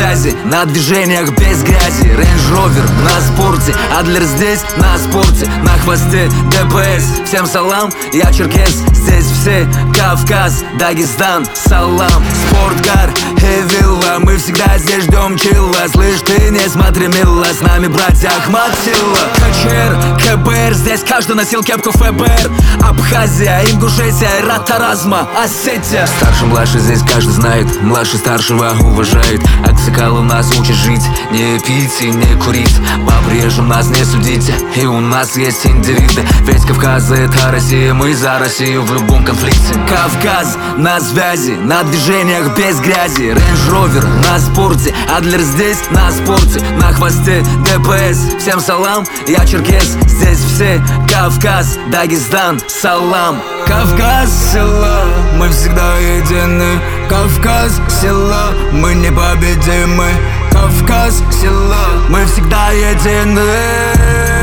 связи, на движениях без грязи. Range Rover на спорте, Адлер здесь на спорте, на хвосте ДПС. Всем салам, я черкес, здесь все Кавказ, Дагестан, салам. Спорткар и вилла, мы всегда здесь ждем чилла. Слышь, ты не смотри, мило, с нами братья Ахмат Силла. КЧР, КБР, здесь каждый носил кепку ФБР. Абхазия, Ингушетия, Ратаразма, Осетия. Старший, младший, здесь каждый знает, младший старшего уважает. Аксакал у нас учит жить, не пить и не курить. По приезжим нас не судите, и у нас есть индивиды. Ведь Кавказ — это Россия, мы за Россию в любом конфликте. Кавказ на связи, на движениях без грязи. Range Rover на спорте, Адлер здесь на спорте, на хвосте ДПС. Всем салам, я черкес, здесь все Кавказ, Дагестан, салам. Кавказ, села, мы всегда едины. Кавказ, села, мы непобедимы. Кавказ, села, мы всегда едины.